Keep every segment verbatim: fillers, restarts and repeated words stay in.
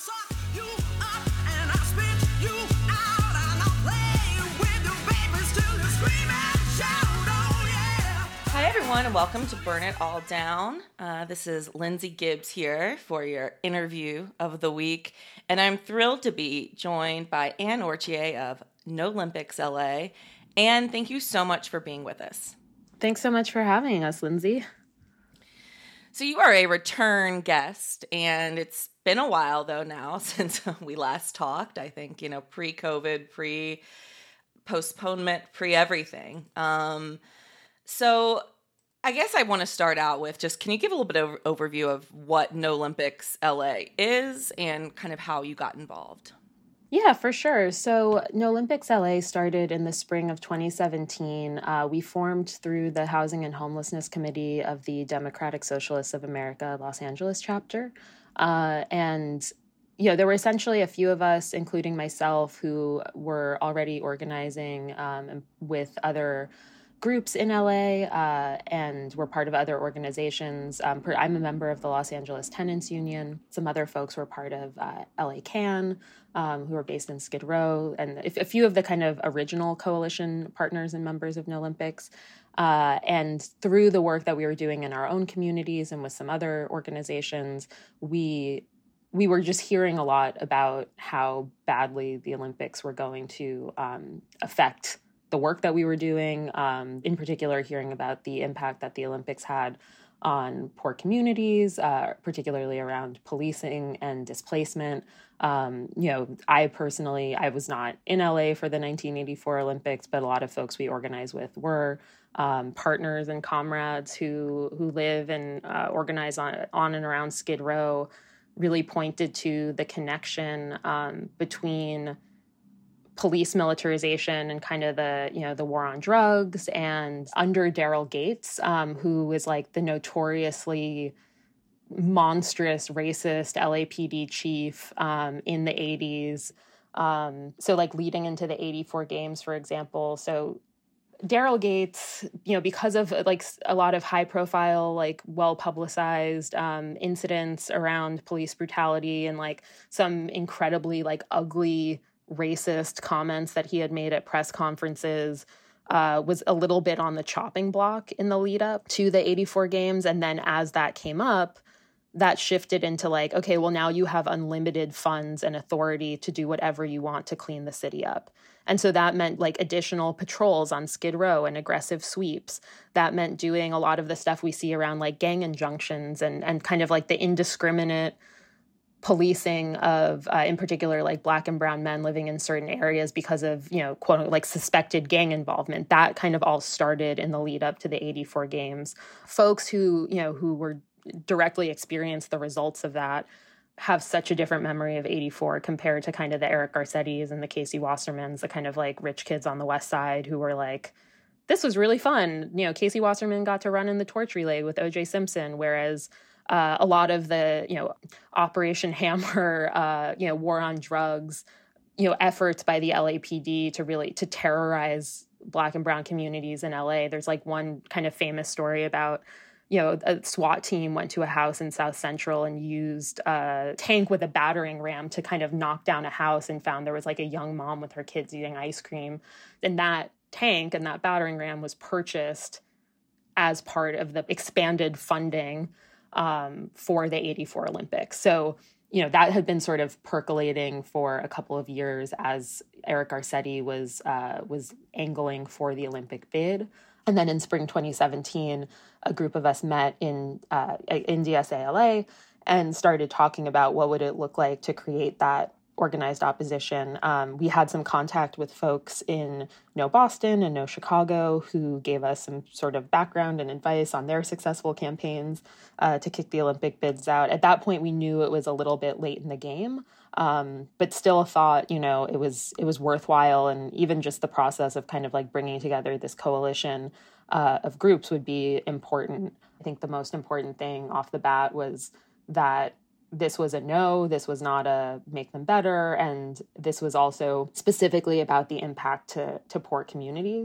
Hi, everyone, and welcome to Burn It All Down. Uh, this is Lindsay Gibbs here for your interview of the week, and I'm thrilled to be joined by Anne Ortier of Nolympics L A. Anne, thank you so much for being with us. Thanks so much for having us, Lindsay. So you are a return guest, and it's been a while, though, now since we last talked. I think, you know, pre-COVID, pre-postponement, pre-everything. Um, so I guess I want to start out with just, can you give a little bit of overview of what Nolympics L A is and kind of how you got involved? Yeah, for sure. So Nolympics L A started in the spring of twenty seventeen. Uh, we formed through the Housing and Homelessness Committee of the Democratic Socialists of America Los Angeles chapter. Uh, and, you know, there were essentially a few of us, including myself, who were already organizing um, with other groups in L A uh, and were part of other organizations. Um, per, I'm a member of the Los Angeles Tenants Union. Some other folks were part of uh, L A CAN, um, who are based in Skid Row, and a, a few of the kind of original coalition partners and members of Nolympics. Uh, and through the work that we were doing in our own communities and with some other organizations, we we were just hearing a lot about how badly the Olympics were going to um, affect the work that we were doing, um, in particular, hearing about the impact that the Olympics had on poor communities, uh, particularly around policing and displacement. Um, you know, I personally, I was not in L A for the nineteen eighty-four Olympics, but a lot of folks we organize with were um, partners and comrades who who live and uh, organize on, on and around Skid Row, really pointed to the connection um, between police militarization and kind of the, you know, the war on drugs. And under Daryl Gates, um, who was like the notoriously monstrous racist L A P D chief um, in the eighties. Um, so like leading into the eighty-four games, for example. So Daryl Gates, you know, because of like a lot of high profile, like well publicized um, incidents around police brutality and like some incredibly like ugly racist comments that he had made at press conferences, uh, was a little bit on the chopping block in the lead up to the eighty-four games. And then as that came up, that shifted into like, okay, well, now you have unlimited funds and authority to do whatever you want to clean the city up. And so that meant like additional patrols on Skid Row and aggressive sweeps. That meant doing a lot of the stuff we see around like gang injunctions and, and kind of like the indiscriminate policing of, uh, in particular, like Black and brown men living in certain areas because of, you know, quote unquote, like suspected gang involvement. That kind of all started in the lead up to the eighty-four games. Folks who, you know, who were directly experienced the results of that have such a different memory of eighty-four compared to kind of the Eric Garcettis and the Casey Wassermans, the kind of like rich kids on the West Side who were like, this was really fun. You know, Casey Wasserman got to run in the torch relay with O J Simpson, whereas Uh, a lot of the, you know, Operation Hammer, uh, you know, war on drugs, you know, efforts by the L A P D to really to terrorize Black and brown communities in L A. There's like one kind of famous story about, you know, a SWAT team went to a house in South Central and used a tank with a battering ram to kind of knock down a house and found there was like a young mom with her kids eating ice cream. And that tank and that battering ram was purchased as part of the expanded funding um, for the eighty-four Olympics. So, you know, that had been sort of percolating for a couple of years as Eric Garcetti was uh, was angling for the Olympic bid. And then in spring twenty seventeen, a group of us met in uh, in D S A L A and started talking about what would it look like to create that organized opposition. Um, we had some contact with folks in No Boston and No Chicago who gave us some sort of background and advice on their successful campaigns uh, to kick the Olympic bids out. At that point, we knew it was a little bit late in the game, um, but still thought, you know, it was it was worthwhile. And even just the process of kind of like bringing together this coalition uh, of groups would be important. I think the most important thing off the bat was that this was a no, this was not a make them better, and this was also specifically about the impact to, to poor communities.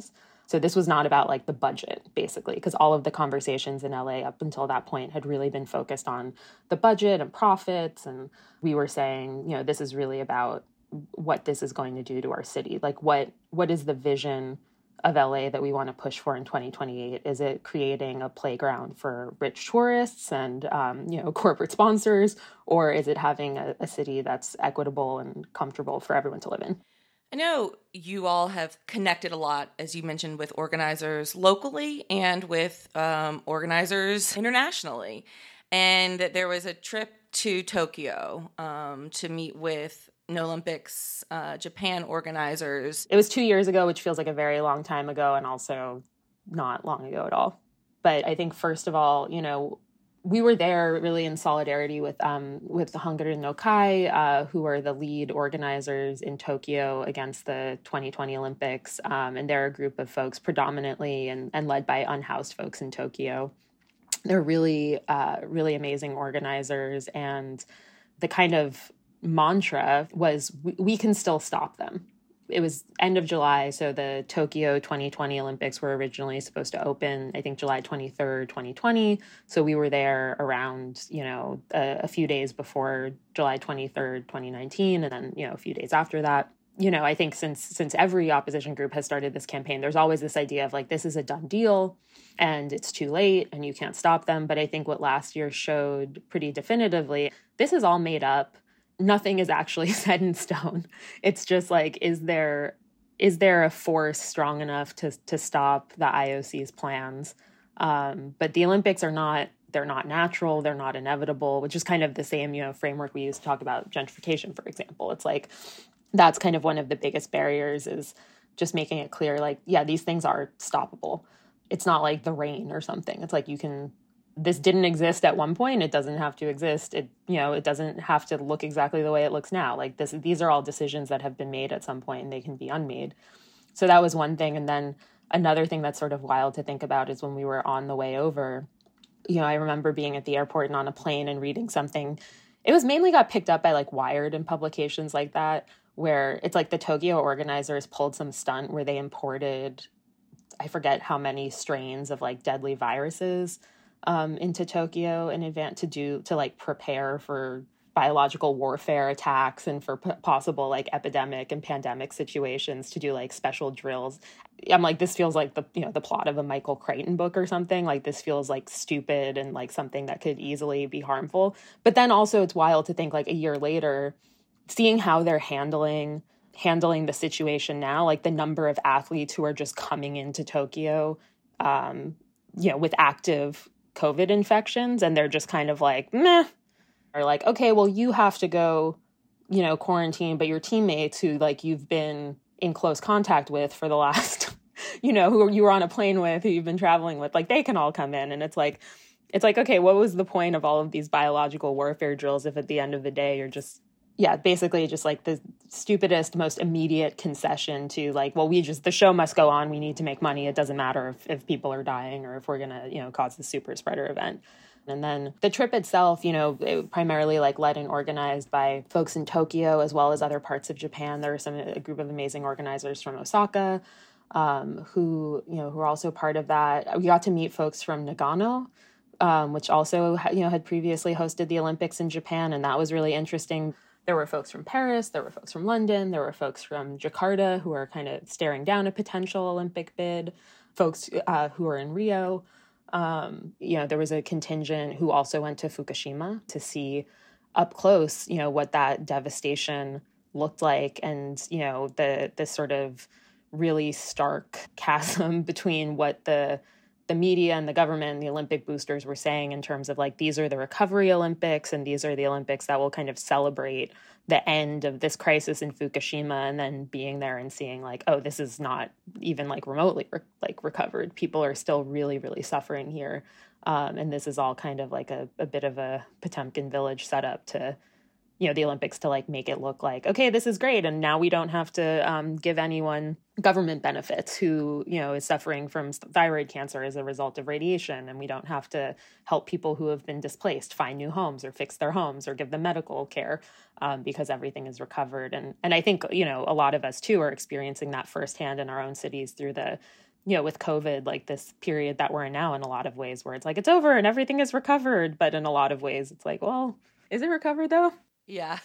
So this was not about like the budget, basically, because all of the conversations in L A up until that point had really been focused on the budget and profits. And we were saying, you know, this is really about what this is going to do to our city. Like what what is the vision of L A that we want to push for in twenty twenty-eight? Is it creating a playground for rich tourists and, um, you know, corporate sponsors? Or is it having a, a city that's equitable and comfortable for everyone to live in? I know you all have connected a lot, as you mentioned, with organizers locally and with um, organizers internationally. And there was a trip to Tokyo um, to meet with Nolympics uh, Japan organizers. It was two years ago, which feels like a very long time ago and also not long ago at all. But I think, first of all, you know, we were there really in solidarity with um, with the Hangaren no Kai, uh, who are the lead organizers in Tokyo against the twenty twenty Olympics. Um, and they're a group of folks predominantly and, and led by unhoused folks in Tokyo. They're really, uh, really amazing organizers. And the kind of mantra was, we, we can still stop them. It was end of July, so the Tokyo twenty twenty Olympics were originally supposed to open, I think, July twenty-third, twenty twenty. So we were there around, you know, a, a few days before July twenty-third, twenty nineteen, and then, you know, a few days after that. You know, I think since since every opposition group has started this campaign, there's always this idea of like, this is a done deal and it's too late and you can't stop them. But I think what last year showed pretty definitively, this is all made up. Nothing is actually set in stone. It's just like, is there is there a force strong enough to to stop the I O C's plans? Um, but the Olympics are not, they're not natural, they're not inevitable, which is kind of the same, you know, framework we use to talk about gentrification, for example. It's like, that's kind of one of the biggest barriers, is just making it clear, like, yeah, these things are stoppable. It's not like the rain or something. It's like, you can, this didn't exist at one point. It doesn't have to exist. It, you know, it doesn't have to look exactly the way it looks now. Like this, these are all decisions that have been made at some point and they can be unmade. So that was one thing. And then another thing that's sort of wild to think about is when we were on the way over, you know, I remember being at the airport and on a plane and reading something. It was mainly got picked up by like Wired and publications like that, where it's like the Tokyo organizers pulled some stunt where they imported, I forget how many strains of like deadly viruses Um, into Tokyo in advance to do to like prepare for biological warfare attacks and for p- possible like epidemic and pandemic situations, to do like special drills. I'm like, this feels like the, you know, the plot of a Michael Crichton book or something. Like this feels like stupid and like something that could easily be harmful. But then also it's wild to think like a year later, seeing how they're handling handling the situation now, like the number of athletes who are just coming into Tokyo, um, you know, with active COVID infections, and they're just kind of like, meh, or like, okay, well, you have to go, you know, quarantine, but your teammates who like you've been in close contact with for the last, you know, who you were on a plane with, who you've been traveling with, like they can all come in. And it's like, it's like, okay, what was the point of all of these biological warfare drills if at the end of the day you're just, yeah, basically just like the stupidest, most immediate concession to like, well, we just, the show must go on. We need to make money. It doesn't matter if, if people are dying or if we're going to, you know, cause the super spreader event. And then the trip itself, you know, it primarily like led and organized by folks in Tokyo as well as other parts of Japan. There were some, a group of amazing organizers from Osaka um, who, you know, who were also part of that. We got to meet folks from Nagano, um, which also, you know, had previously hosted the Olympics in Japan. And that was really interesting. There were folks from Paris, there were folks from London, there were folks from Jakarta who are kind of staring down a potential Olympic bid, folks uh, who are in Rio. Um, you know, there was a contingent who also went to Fukushima to see up close, you know, what that devastation looked like, and, you know, the the sort of really stark chasm between what the the media and the government and the Olympic boosters were saying in terms of like, these are the recovery Olympics and these are the Olympics that will kind of celebrate the end of this crisis in Fukushima, and then being there and seeing like, oh, this is not even like remotely re- like recovered. People are still really, really suffering here. Um, and this is all kind of like a, a bit of a Potemkin village setup to, you know, the Olympics to like make it look like, okay, this is great. And now we don't have to um, give anyone government benefits who, you know, is suffering from thyroid cancer as a result of radiation. And we don't have to help people who have been displaced find new homes or fix their homes or give them medical care um, because everything is recovered. And and I think, you know, a lot of us too are experiencing that firsthand in our own cities through the you know, with COVID, like this period that we're in now in a lot of ways where it's like, it's over and everything is recovered. But in a lot of ways, it's like, well, is it recovered though? Yeah.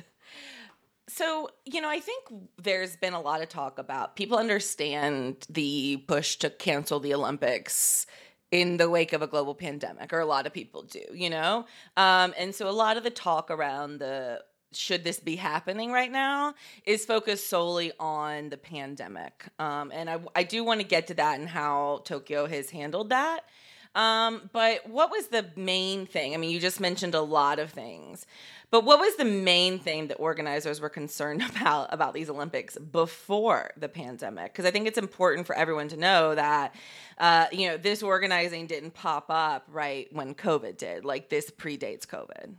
So, you know, I think there's been a lot of talk about people understand the push to cancel the Olympics in the wake of a global pandemic, or a lot of people do, you know? Um, and so a lot of the talk around the should this be happening right now is focused solely on the pandemic. Um, and I, I do want to get to that and how Tokyo has handled that. Um, but what was the main thing? I mean, you just mentioned a lot of things, but what was the main thing that organizers were concerned about about these Olympics before the pandemic? Because I think it's important for everyone to know that, uh, you know, this organizing didn't pop up right when COVID did. Like, this predates COVID.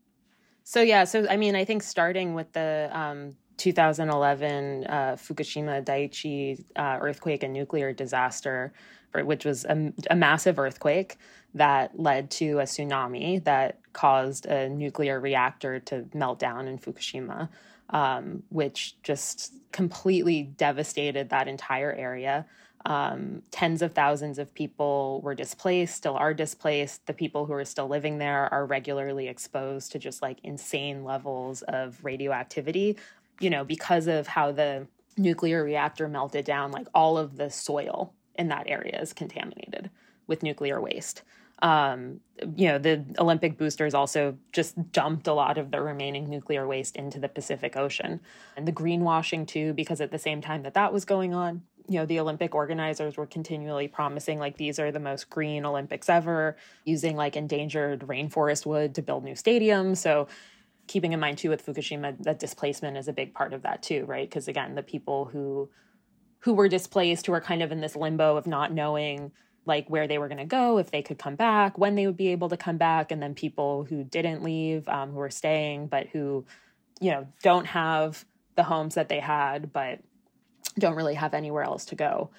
So, yeah, so, I mean, I think starting with the um, two thousand eleven uh, Fukushima Daiichi uh, earthquake and nuclear disaster, which was a, a massive earthquake that led to a tsunami that caused a nuclear reactor to melt down in Fukushima, um, which just completely devastated that entire area. Um, tens of thousands of people were displaced, still are displaced. The people who are still living there are regularly exposed to just like insane levels of radioactivity, you know, because of how the nuclear reactor melted down. Like, all of the soil in that area is contaminated with nuclear waste. Um, you know, the Olympic boosters also just dumped a lot of the remaining nuclear waste into the Pacific Ocean. And the greenwashing too, because at the same time that that was going on, you know, the Olympic organizers were continually promising, like, these are the most green Olympics ever, using like endangered rainforest wood to build new stadiums. So keeping in mind too with Fukushima, that displacement is a big part of that too, right? Because again, the people who who were displaced, who are kind of in this limbo of not knowing like where they were going to go, if they could come back, when they would be able to come back. And then people who didn't leave, um, who are staying, but who, you know, don't have the homes that they had, but don't really have anywhere else to go.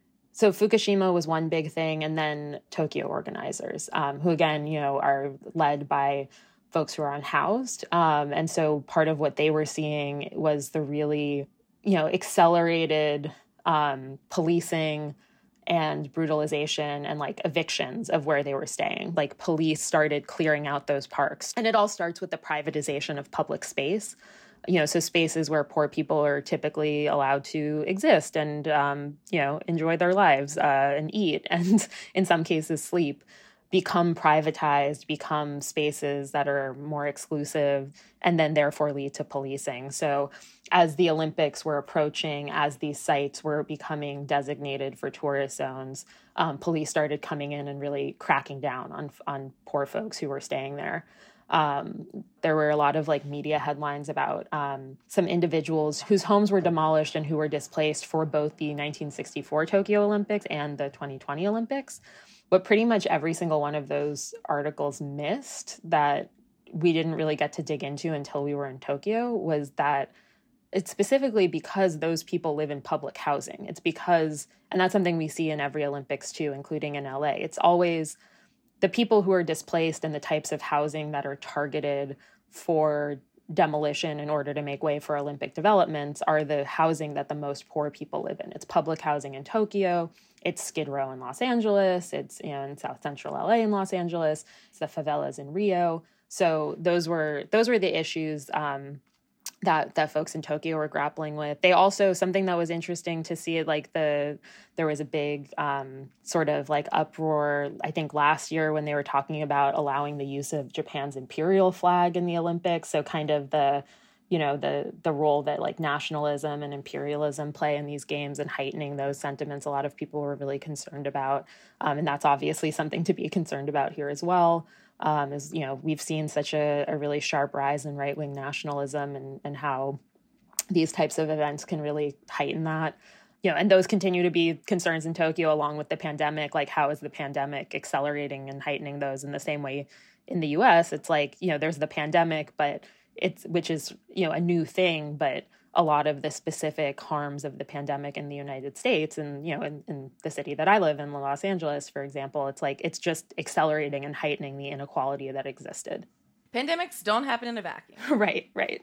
So Fukushima was one big thing. And then Tokyo organizers, um, who again, you know, are led by folks who are unhoused. Um, and so part of what they were seeing was the really, you know, accelerated um, policing and brutalization and like evictions of where they were staying. Like, police started clearing out those parks. And it all starts with the privatization of public space. You know, so spaces where poor people are typically allowed to exist and, um, you know, enjoy their lives uh, and eat and in some cases sleep, become privatized, become spaces that are more exclusive, and then therefore lead to policing. So as the Olympics were approaching, as these sites were becoming designated for tourist zones, um, police started coming in and really cracking down on on poor folks who were staying there. Um, there were a lot of like media headlines about um, some individuals whose homes were demolished and who were displaced for both the nineteen sixty-four Tokyo Olympics and the twenty twenty Olympics. But pretty much every single one of those articles missed, that we didn't really get to dig into until we were in Tokyo, was that it's specifically because those people live in public housing. It's because, and that's something we see in every Olympics too, including in L A. It's always the people who are displaced and the types of housing that are targeted for demolition in order to make way for Olympic developments are the housing that the most poor people live in. It's public housing in Tokyo. It's Skid Row in Los Angeles. It's in South Central L A in Los Angeles. It's the favelas in Rio. So those were those were the issues um, that that folks in Tokyo were grappling with. They also, something that was interesting to see, like the there was a big um, sort of like uproar, I think last year, when they were talking about allowing the use of Japan's imperial flag in the Olympics. So kind of the, you know, the the role that like nationalism and imperialism play in these games and heightening those sentiments. A lot of people were really concerned about, um, and that's obviously something to be concerned about here as well. Um, is, you know, we've seen such a, a really sharp rise in right-wing nationalism and, and how these types of events can really heighten that. You know, and those continue to be concerns in Tokyo along with the pandemic. Like, how is the pandemic accelerating and heightening those? In the same way in the U S, it's like, you know, there's the pandemic, but it's, which is, you know, a new thing, but a lot of the specific harms of the pandemic in the United States and, you know, in, in the city that I live in, Los Angeles, for example, it's like, it's just accelerating and heightening the inequality that existed. Pandemics don't happen in a vacuum. Right, right.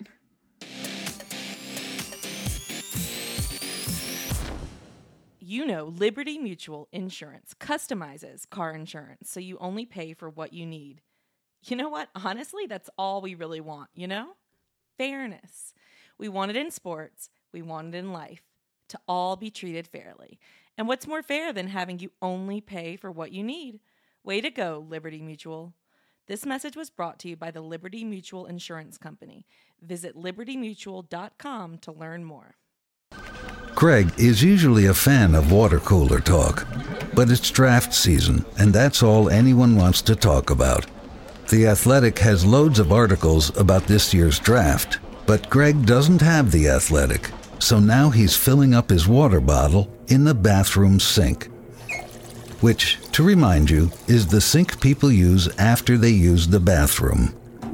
You know, Liberty Mutual Insurance customizes car insurance so you only pay for what you need. You know what? Honestly, that's all we really want, you know? Fairness. We want it in sports, we want it in life, to all be treated fairly. And what's more fair than having you only pay for what you need? Way to go, Liberty Mutual. This message was brought to you by the Liberty Mutual Insurance Company. Visit liberty mutual dot com to learn more. Greg is usually a fan of water cooler talk, but it's draft season, and that's all anyone wants to talk about. The Athletic has loads of articles about this year's draft, but Greg doesn't have The Athletic, so now he's filling up his water bottle in the bathroom sink. Which, to remind you, is the sink people use after they use the bathroom.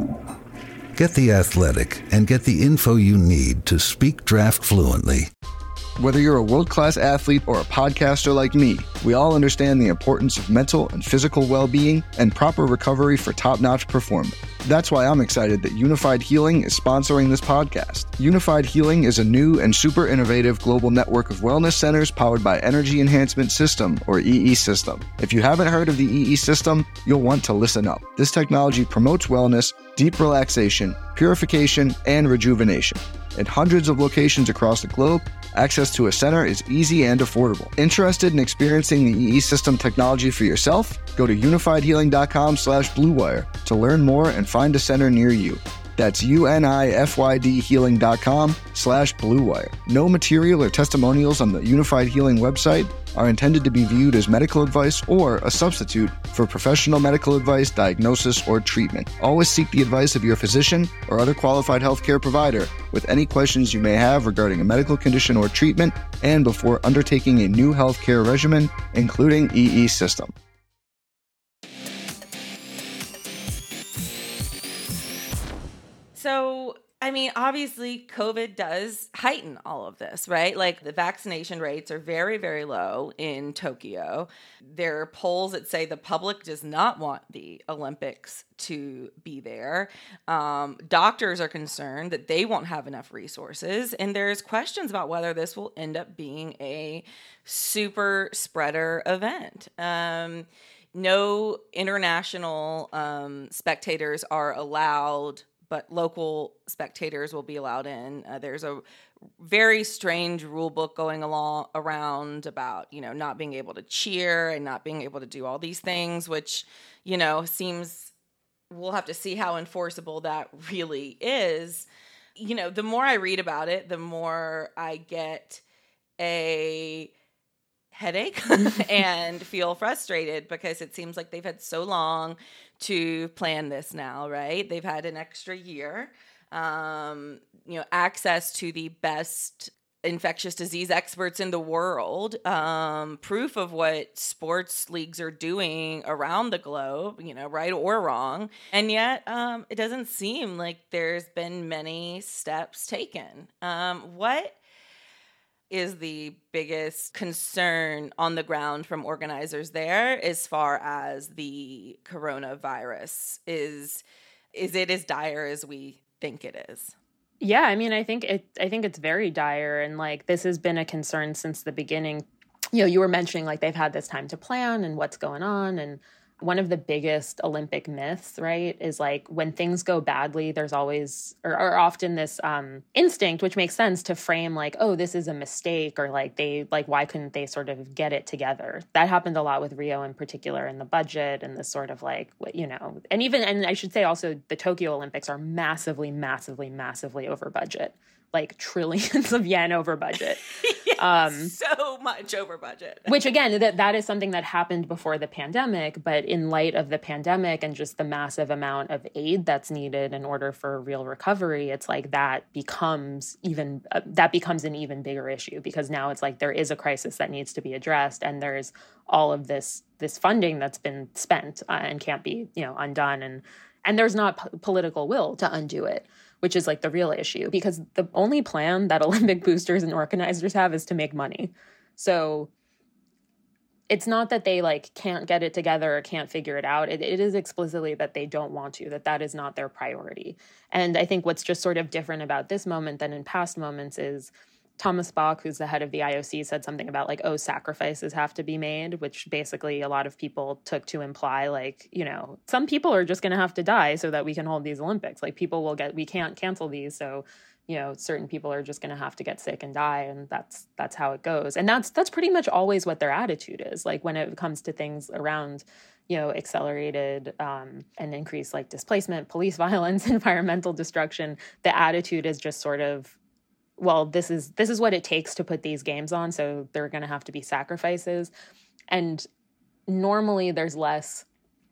Get The Athletic and get the info you need to speak draft fluently. Whether you're a world-class athlete or a podcaster like me, we all understand the importance of mental and physical well-being and proper recovery for top-notch performance. That's why I'm excited that Unified Healing is sponsoring this podcast. Unified Healing is a new and super innovative global network of wellness centers powered by Energy Enhancement System, or E E System. If you haven't heard of the E E System, you'll want to listen up. This technology promotes wellness, deep relaxation, purification, and rejuvenation. In hundreds of locations across the globe, access to a center is easy and affordable. Interested in experiencing the E E System technology for yourself? Go to unified healing dot com slash blue wire to learn more and find a center near you. That's U-N-I-F-Y-D healing dot com slash blue wire. No material or testimonials on the Unified Healing website are intended to be viewed as medical advice or a substitute for professional medical advice, diagnosis, or treatment. Always seek the advice of your physician or other qualified healthcare provider with any questions you may have regarding a medical condition or treatment and before undertaking a new healthcare regimen, including E E System. So, I mean, obviously, COVID does heighten all of this, right? Like, the vaccination rates are very, very low in Tokyo. There are polls that say the public does not want the Olympics to be there. Um, doctors are concerned that they won't have enough resources. And there's questions about whether this will end up being a super spreader event. Um, no international um, spectators are allowed, but local spectators will be allowed in. Uh, there's a very strange rule book going along around about, you know, not being able to cheer and not being able to do all these things, which, you know, seems, we'll have to see how enforceable that really is. You know, the more I read about it, the more I get a headache and feel frustrated because it seems like they've had so long to plan this now, right? They've had an extra year, um, you know, access to the best infectious disease experts in the world, um, proof of what sports leagues are doing around the globe, you know, right or wrong. And yet um, it doesn't seem like there's been many steps taken. Um, what is the biggest concern on the ground from organizers there as far as the coronavirus? Is is it as dire as we think it is? Yeah, I mean, I think it I think it's very dire, and like this has been a concern since the beginning. You know, you were mentioning like they've had this time to plan and what's going on, and one of the biggest Olympic myths, right, is like when things go badly, there's always or, or often this um, instinct, which makes sense, to frame like, oh, this is a mistake, or like they like why couldn't they sort of get it together? That happened a lot with Rio in particular, in the budget and this sort of like, you know, and even and I should say also the Tokyo Olympics are massively, massively, massively over budget. Like trillions of yen over budget. yes, um, so much over budget. Which again, that that is something that happened before the pandemic, but in light of the pandemic and just the massive amount of aid that's needed in order for real recovery, it's like that becomes even uh, that becomes an even bigger issue, because now it's like there is a crisis that needs to be addressed, and there's all of this this funding that's been spent uh, and can't be, you know, undone, and and there's not p- political will to undo it, which is like the real issue, because the only plan that Olympic boosters and organizers have is to make money. So it's not that they like can't get it together or can't figure it out. It, it is explicitly that they don't want to, that that is not their priority. And I think what's just sort of different about this moment than in past moments is Thomas Bach, who's the head of the I O C, said something about like, oh, sacrifices have to be made, which basically a lot of people took to imply like, you know, some people are just going to have to die so that we can hold these Olympics. Like people will get, we can't cancel these. So, you know, certain people are just going to have to get sick and die. And that's, that's how it goes. And that's, that's pretty much always what their attitude is. Like when it comes to things around, you know, accelerated um, and increased like displacement, police violence, environmental destruction, the attitude is just sort of, well, this is this is what it takes to put these games on, so there are going to have to be sacrifices. And normally there's less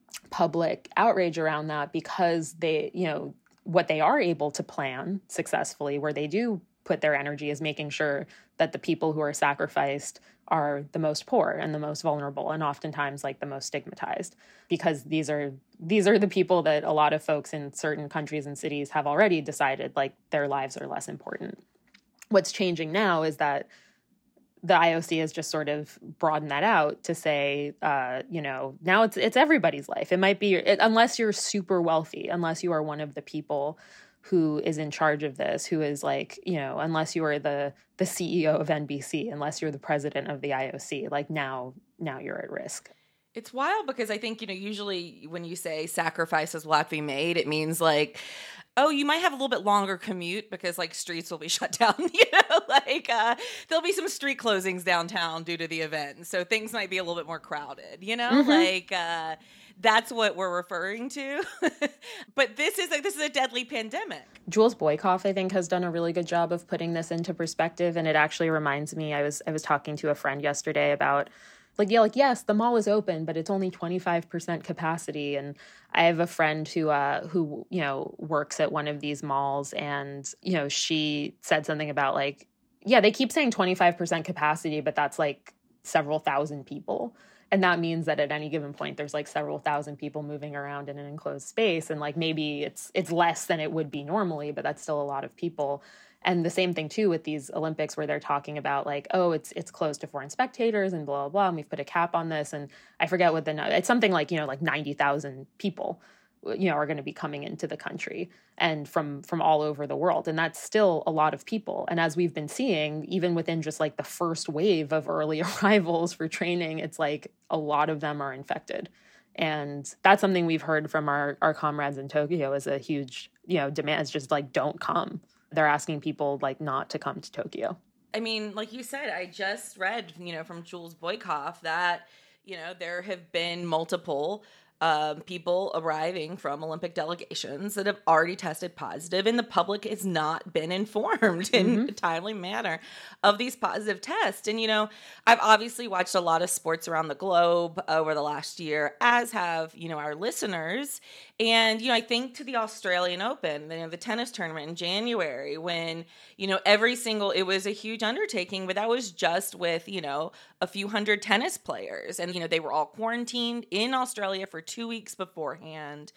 public outrage around that because they, you know, what they are able to plan successfully, where they do put their energy, is making sure that the people who are sacrificed are the most poor and the most vulnerable and oftentimes like the most stigmatized, because these are these are the people that a lot of folks in certain countries and cities have already decided like their lives are less important. What's changing now is that the I O C has just sort of broadened that out to say, uh, you know, now it's it's everybody's life. It might be, it, unless you're super wealthy, unless you are one of the people who is in charge of this, who is like, you know, unless you are the the C E O of N B C, unless you're the president of the I O C, like now, now you're at risk. It's wild because I think, you know, usually when you say sacrifices will have to be made, it means like, oh, you might have a little bit longer commute because like streets will be shut down, you know, like uh, there'll be some street closings downtown due to the event. So things might be a little bit more crowded, you know, mm-hmm. like uh, that's what we're referring to. But this is like, this is a deadly pandemic. Jules Boykoff, I think, has done a really good job of putting this into perspective. And it actually reminds me, I was I was talking to a friend yesterday about like, yeah, like, yes, the mall is open, but it's only twenty-five percent capacity. And I have a friend who, uh, who, you know, works at one of these malls. And, you know, she said something about like, yeah, they keep saying twenty-five percent capacity, but that's like several thousand people. And that means that at any given point, there's like several thousand people moving around in an enclosed space. And like, maybe it's, it's less than it would be normally, but that's still a lot of people. And the same thing, too, with these Olympics where they're talking about like, oh, it's it's closed to foreign spectators and blah, blah, blah. And we've put a cap on this. And I forget what the, it's something like, you know, like ninety thousand people, you know, are going to be coming into the country and from from all over the world. And that's still a lot of people. And as we've been seeing, even within just like the first wave of early arrivals for training, it's like a lot of them are infected. And that's something we've heard from our, our comrades in Tokyo as a huge, you know, demand. It's just like, don't come. They're asking people like not to come to Tokyo. I mean, like you said, I just read, you know, from Jules Boykoff that, you know, there have been multiple um, people arriving from Olympic delegations that have already tested positive, and the public has not been informed in mm-hmm. a timely manner of these positive tests. And, you know, I've obviously watched a lot of sports around the globe over the last year, as have, you know, our listeners. And, you know, I think to the Australian Open, you know, the tennis tournament in January when, you know, every single, it was a huge undertaking, but that was just with, you know, a few hundred tennis players. And, you know, they were all quarantined in Australia for two weeks beforehand,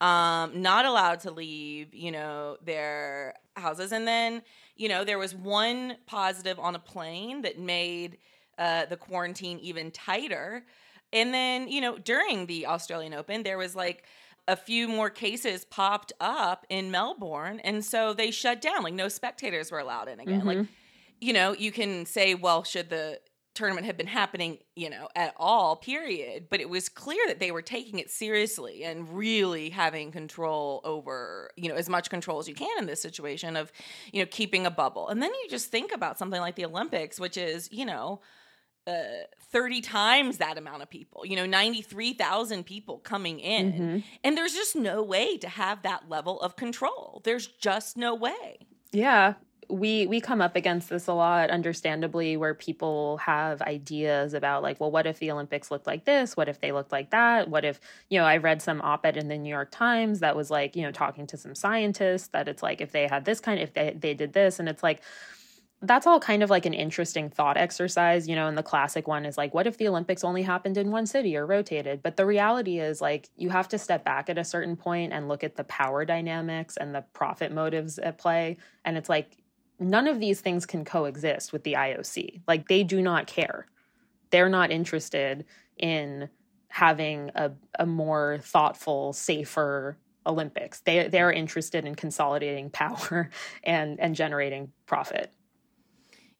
um, not allowed to leave, you know, their houses. And then, you know, there was one positive on a plane that made uh, the quarantine even tighter. And then, you know, during the Australian Open, there was like a few more cases popped up in Melbourne. And so they shut down, like no spectators were allowed in again. Mm-hmm. Like, you know, you can say, well, should the tournament have been happening, you know, at all, period. But it was clear that they were taking it seriously and really having control over, you know, as much control as you can in this situation of, you know, keeping a bubble. And then you just think about something like the Olympics, which is, you know, Uh, thirty times that amount of people, you know, ninety-three thousand people coming in. Mm-hmm. And there's just no way to have that level of control. There's just no way. Yeah. We we come up against this a lot, understandably, where people have ideas about like, well, what if the Olympics looked like this? What if they looked like that? What if, you know, I read some op-ed in the New York Times that was like, you know, talking to some scientists that it's like, if they had this kind, if they, they did this, and it's like, that's all kind of like an interesting thought exercise, you know, and the classic one is like, what if the Olympics only happened in one city or rotated? But the reality is like, you have to step back at a certain point and look at the power dynamics and the profit motives at play. And it's like, none of these things can coexist with the I O C. Like, they do not care. They're not interested in having a, a more thoughtful, safer Olympics. They, they're interested in consolidating power and, and generating profit.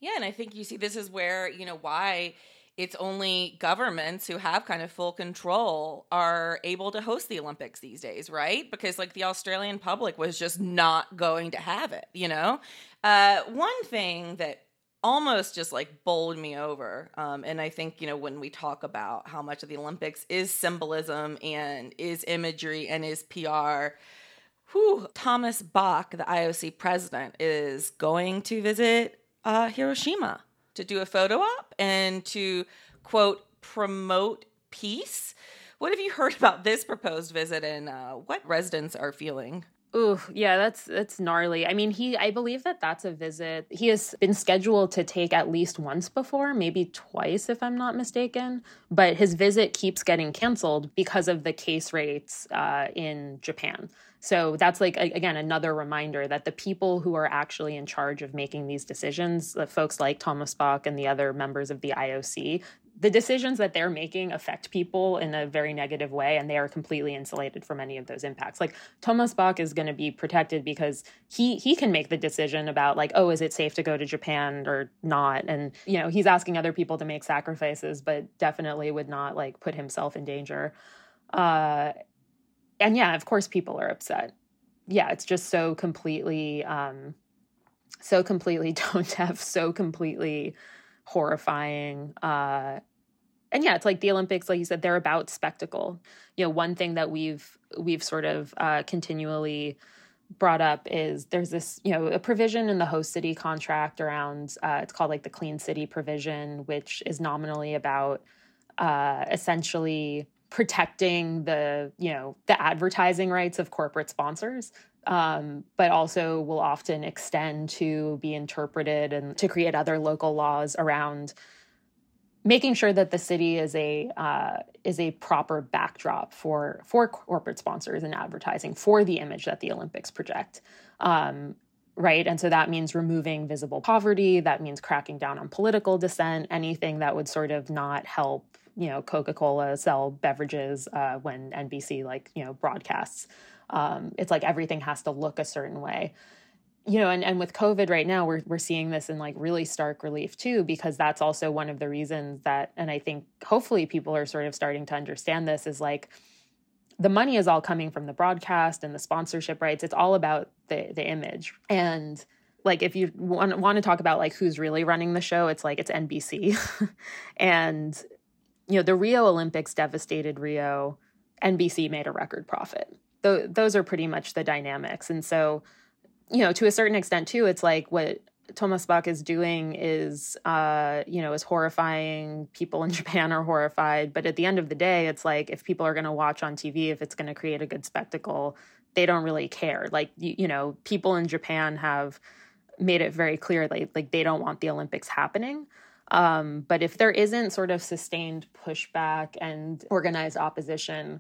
Yeah, and I think you see this is where, you know, why it's only governments who have kind of full control are able to host the Olympics these days, right? Because like the Australian public was just not going to have it, you know? Uh, one thing that almost just like bowled me over, um, and I think, you know, when we talk about how much of the Olympics is symbolism and is imagery and is P R, whew, Thomas Bach, the I O C president, is going to visit uh, Hiroshima to do a photo op and to, quote, promote peace. What have you heard about this proposed visit, and uh, what residents are feeling? Ooh, yeah, that's that's gnarly. I mean, he I believe that that's a visit he has been scheduled to take at least once before, maybe twice if I'm not mistaken. But his visit keeps getting canceled because of the case rates uh, in Japan. So that's like, again, another reminder that the people who are actually in charge of making these decisions, the folks like Thomas Bach and the other members of the I O C, the decisions that they're making affect people in a very negative way, and they are completely insulated from any of those impacts. Like Thomas Bach is going to be protected because he he can make the decision about like, oh, is it safe to go to Japan or not? And, you know, he's asking other people to make sacrifices, but definitely would not like put himself in danger. Uh, and yeah, of course, people are upset. Yeah, it's just so completely, um, so completely tone deaf, so completely horrifying. Uh, and yeah, it's like the Olympics, like you said, they're about spectacle. You know, one thing that we've we've sort of uh, continually brought up is there's this, you know, a provision in the host city contract around, uh, it's called like the Clean City provision, which is nominally about uh, essentially protecting the, you know, the advertising rights of corporate sponsors, um, but also will often extend to be interpreted and to create other local laws around making sure that the city is a uh, is a proper backdrop for for corporate sponsors and advertising for the image that the Olympics project. Um, right. And so that means removing visible poverty. That means cracking down on political dissent, anything that would sort of not help, you know, Coca-Cola sell beverages uh, when N B C like, you know, broadcasts. Um, it's like everything has to look a certain way. You know, and, and with COVID right now, we're we're seeing this in like really stark relief too, because that's also one of the reasons that, and I think hopefully people are sort of starting to understand this, is like the money is all coming from the broadcast and the sponsorship rights. It's all about the the image. And like if you want, want to talk about like who's really running the show, it's like it's N B C. And, you know, the Rio Olympics devastated Rio. N B C made a record profit. Th- those are pretty much the dynamics. And so, you know, to a certain extent, too, it's like what Thomas Bach is doing is, uh, you know, is horrifying. People in Japan are horrified. But at the end of the day, it's like if people are going to watch on T V, if it's going to create a good spectacle, they don't really care. Like, you, you know, people in Japan have made it very clear that like, like they don't want the Olympics happening. Um, but if there isn't sort of sustained pushback and organized opposition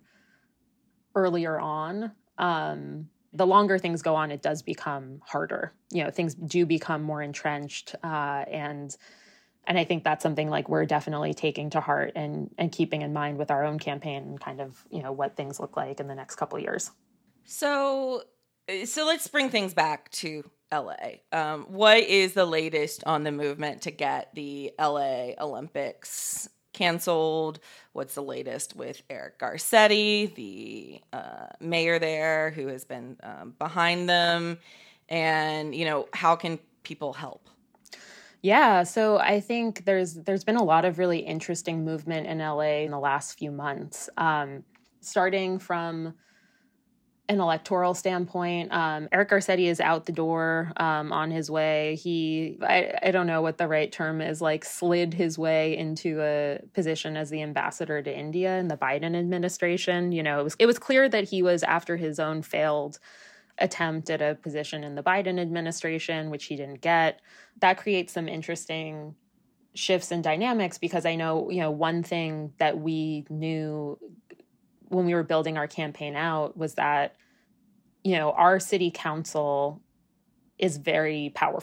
earlier on, um, the longer things go on, it does become harder. You know, things do become more entrenched. Uh, and and I think that's something like we're definitely taking to heart and and keeping in mind with our own campaign and kind of, you know, what things look like in the next couple of years. So, so let's bring things back to L A. Um, what is the latest on the movement to get the L A Olympics canceled? What's the latest with Eric Garcetti, the uh, mayor there, who has been um, behind them? And, you know, how can people help? Yeah, so I think there's there's been a lot of really interesting movement in L A in the last few months, um, starting from an electoral standpoint. Um, Eric Garcetti is out the door, um, on his way. He, I, I don't know what the right term is, like slid his way into a position as the ambassador to India in the Biden administration. You know, it was, it was clear that he was after his own failed attempt at a position in the Biden administration, which he didn't get. That creates some interesting shifts in dynamics, because I know, you know, one thing that we knew when we were building our campaign out was that, you know, our city council is very powerful.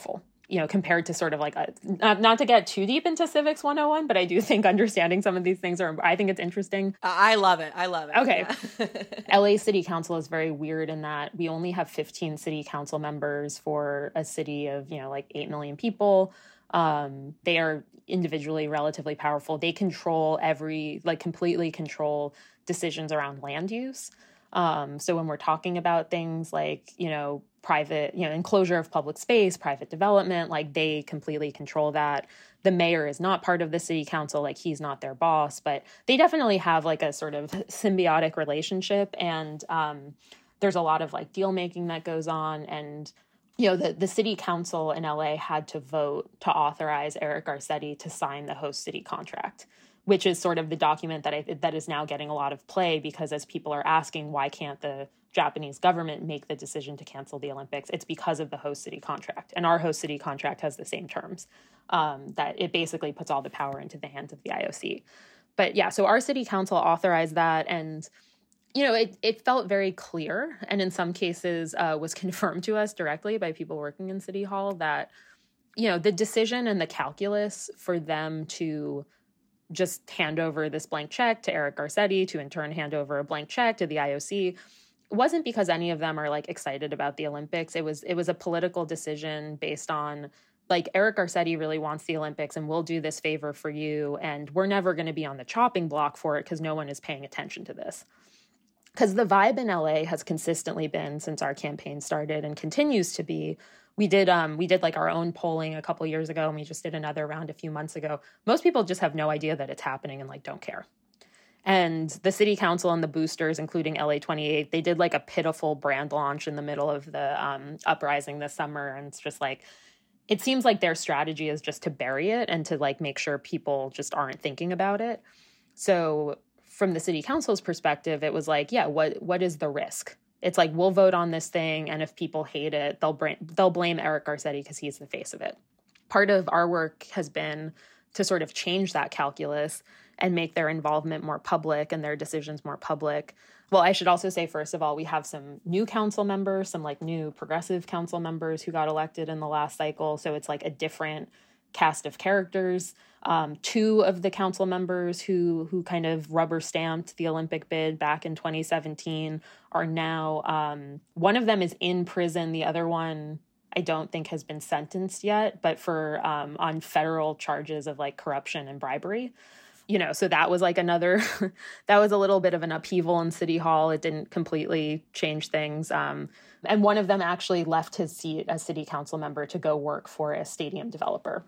you know, compared to sort of like, a, not, not to get too deep into Civics one oh one, but I do think understanding some of these things are, I think it's interesting. I love it. I love it. Okay. Yeah. L A City Council is very weird in that we only have fifteen city council members for a city of, you know, like eight million people. Um, they are individually relatively powerful. They control every, like completely control decisions around land use. Um, so when we're talking about things like, you know, private, you know, enclosure of public space, private development, like they completely control that. The mayor is not part of the city council, like he's not their boss, but they definitely have like a sort of symbiotic relationship. And um, there's a lot of like deal making that goes on. And, you know, the, the city council in L A had to vote to authorize Eric Garcetti to sign the host city contract, which is sort of the document that I that is now getting a lot of play, because as people are asking, why can't the Japanese government make the decision to cancel the Olympics? It's because of the host city contract. And our host city contract has the same terms, um, that it basically puts all the power into the hands of the I O C. But yeah, so our city council authorized that. And, you know, it, it felt very clear. And in some cases uh, was confirmed to us directly by people working in City Hall that, you know, the decision and the calculus for them to just hand over this blank check to Eric Garcetti, to in turn hand over a blank check to the I O C, wasn't because any of them are like excited about the Olympics. It was it was a political decision based on like Eric Garcetti really wants the Olympics and we'll do this favor for you. And we're never going to be on the chopping block for it because no one is paying attention to this. Because the vibe in L A has consistently been, since our campaign started and continues to be, we did um we did like our own polling a couple years ago, and we just did another round a few months ago. Most people just have no idea that it's happening and like don't care. And the city council and the boosters, including L A twenty-eight, they did like a pitiful brand launch in the middle of the um, uprising this summer. And it's just like, it seems like their strategy is just to bury it and to like make sure people just aren't thinking about it. So from the city council's perspective, it was like, yeah, what what is the risk? It's like, we'll vote on this thing, and if people hate it, they'll bring, they'll blame Eric Garcetti because he's the face of it. Part of our work has been to sort of change that calculus and make their involvement more public and their decisions more public. Well, I should also say, first of all, we have some new council members, some like new progressive council members who got elected in the last cycle. So it's like a different cast of characters. Um, two of the council members who who kind of rubber stamped the Olympic bid back in twenty seventeen are now, um, one of them is in prison. The other one, I don't think has been sentenced yet, but for um, on federal charges of like corruption and bribery. You know, so that was like another, that was a little bit of an upheaval in City Hall. It didn't completely change things. Um, and one of them actually left his seat as city council member to go work for a stadium developer.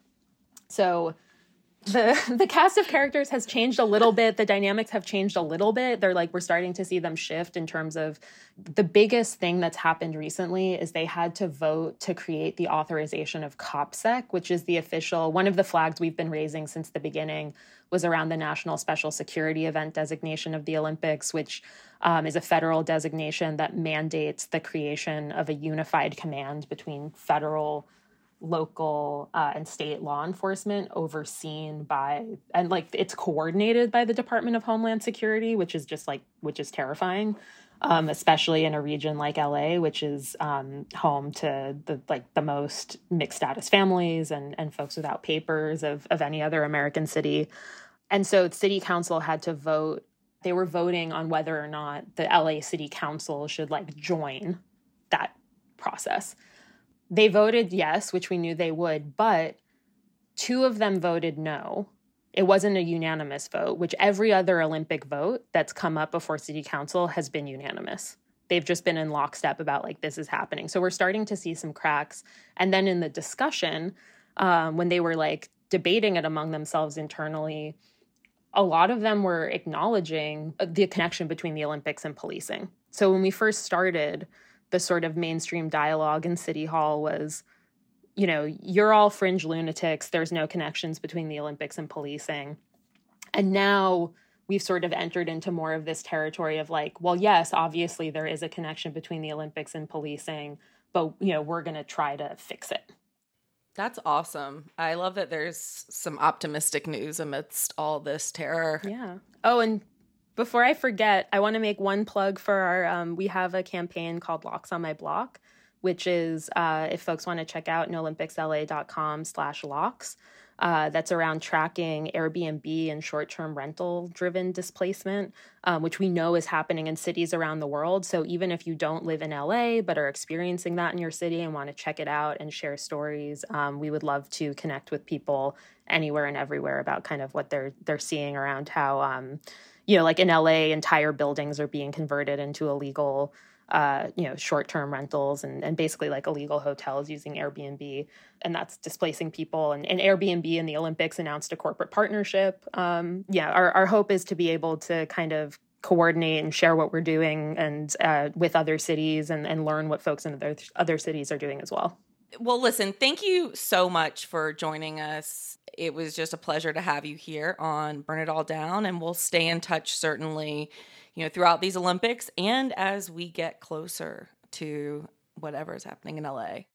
So the the cast of characters has changed a little bit. The dynamics have changed a little bit. They're like, we're starting to see them shift in terms of the biggest thing that's happened recently is they had to vote to create the authorization of COPSEC, which is the official, one of the flags we've been raising since the beginning was around the National Special Security Event designation of the Olympics, which um, is a federal designation that mandates the creation of a unified command between federal, local uh, and state law enforcement overseen by, and like it's coordinated by the Department of Homeland Security, which is just like, which is terrifying, um, especially in a region like L A, which is um, home to the like the most mixed status families and, and folks without papers of, of any other American city. And so the city council had to vote. They were voting on whether or not the L A City Council should like join that process. They voted yes, which we knew they would, but two of them voted no. It wasn't a unanimous vote, which every other Olympic vote that's come up before City Council has been unanimous. They've just been in lockstep about like, this is happening. So we're starting to see some cracks. And then in the discussion, um, when they were like debating it among themselves internally, a lot of them were acknowledging the connection between the Olympics and policing. So when we first started, the sort of mainstream dialogue in City Hall was, you know, you're all fringe lunatics. There's no connections between the Olympics and policing. And now we've sort of entered into more of this territory of like, well, yes, obviously there is a connection between the Olympics and policing, but, you know, we're going to try to fix it. That's awesome. I love that there's some optimistic news amidst all this terror. Yeah. Oh, and before I forget, I want to make one plug for our, um, we have a campaign called Locks on My Block, which is, uh, if folks want to check out no olympics l a dot com slash locks. Uh, that's around tracking Airbnb and short-term rental-driven displacement, um, which we know is happening in cities around the world. So even if you don't live in L A but are experiencing that in your city and want to check it out and share stories, um, we would love to connect with people anywhere and everywhere about kind of what they're they're seeing around how, um, you know, like in L A, entire buildings are being converted into illegal Uh, you know, short-term rentals and, and basically like illegal hotels using Airbnb, and that's displacing people. And, and Airbnb and the Olympics announced a corporate partnership. Um, yeah, our, our hope is to be able to kind of coordinate and share what we're doing and uh, with other cities and, and learn what folks in other, other cities are doing as well. Well, listen, thank you so much for joining us. It was just a pleasure to have you here on Burn It All Down, and we'll stay in touch certainly, you know, throughout these Olympics and as we get closer to whatever is happening in L A.